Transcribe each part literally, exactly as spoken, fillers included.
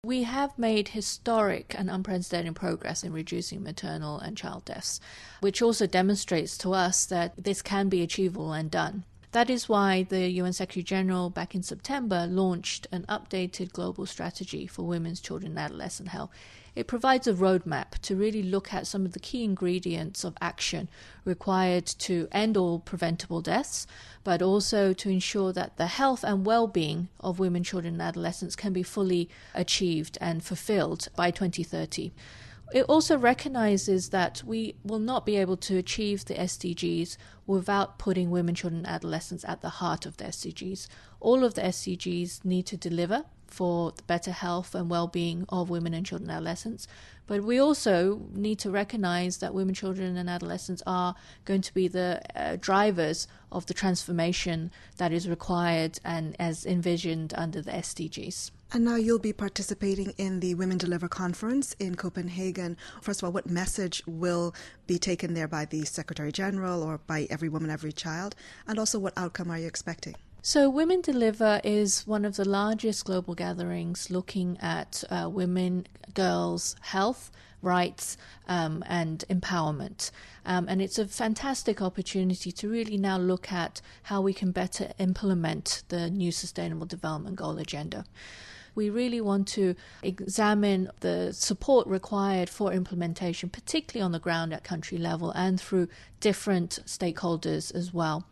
We have made historic and unprecedented progress in reducing maternal and child deaths, which also demonstrates to us that this can be achievable and done. That is why the U N Secretary-General back in September launched an updated global strategy for women's, children and adolescent health. It provides a roadmap to really look at some of the key ingredients of action required to end all preventable deaths, but also to ensure that the health and well-being of women, children and adolescents can be fully achieved and fulfilled by twenty thirty. It also recognizes that we will not be able to achieve the S D Gs without putting women, children and adolescents at the heart of the S D Gs. All of the S D Gs need to deliver for the better health and well-being of women and children and adolescents. But we also need to recognize that women, children and adolescents are going to be the uh, drivers of the transformation that is required and as envisioned under the S D Gs. And now you'll be participating in the Women Deliver Conference in Copenhagen. First of all, what message will be taken there by the Secretary General or by Every Woman, Every Child? And also, what outcome are you expecting? So Women Deliver is one of the largest global gatherings looking at uh, women, girls' health, rights um, and empowerment. Um, and it's a fantastic opportunity to really now look at how we can better implement the new Sustainable Development Goal agenda. We really want to examine the support required for implementation, particularly on the ground at country level and through different stakeholders as well.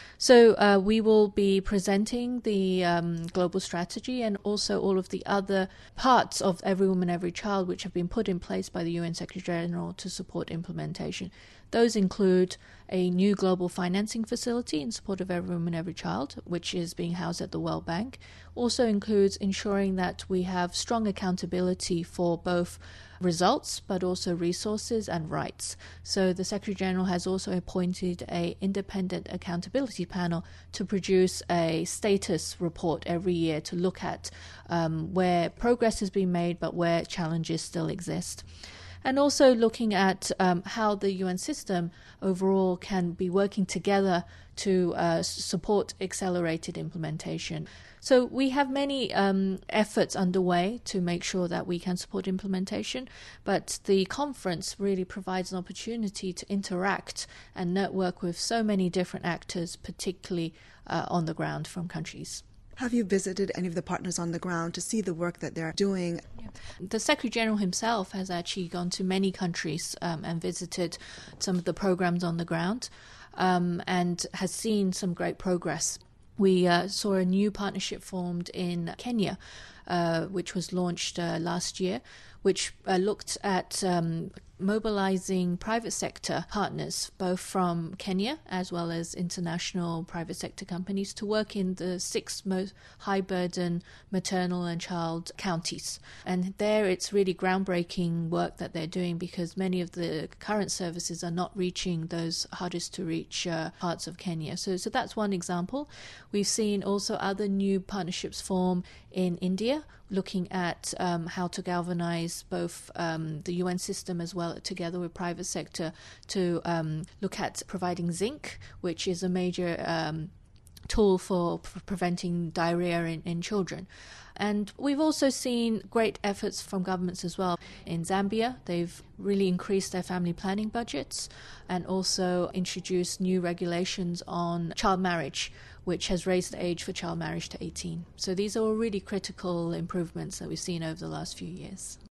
So uh, we will be presenting the um, global strategy and also all of the other parts of Every Woman, Every Child which have been put in place by the U N Secretary-General to support implementation. Those include a new global financing facility in support of Every Woman, Every Child, which is being housed at the World Bank. Also includes ensuring that we have strong accountability for both results, but also resources and rights. So the Secretary-General has also appointed an independent accountability panel to produce a status report every year to look at um, where progress has been made, but where challenges still exist. And also looking at um, how the U N system overall can be working together to uh, support accelerated implementation. So we have many um, efforts underway to make sure that we can support implementation, but the conference really provides an opportunity to interact and network with so many different actors, particularly uh, on the ground from countries. Have you visited any of the partners on the ground to see the work that they're doing? Yeah. The Secretary-General himself has actually gone to many countries um, and visited some of the programs on the ground um, and has seen some great progress. We uh, saw a new partnership formed in Kenya, uh, which was launched uh, last year, which uh, looked at um, mobilizing private sector partners, both from Kenya as well as international private sector companies, to work in the six most high-burden maternal and child counties. And there it's really groundbreaking work that they're doing because many of the current services are not reaching those hardest-to-reach uh, parts of Kenya. So, so that's one example. We've seen also other new partnerships form in India, looking at um, how to galvanize both um, the U N system as well together with private sector to um, look at providing zinc, which is a major um, tool for p- preventing diarrhea in, in children. And we've also seen great efforts from governments as well. In Zambia, they've really increased their family planning budgets and also introduced new regulations on child marriage, which has raised the age for child marriage to eighteen. So these are all really critical improvements that we've seen over the last few years.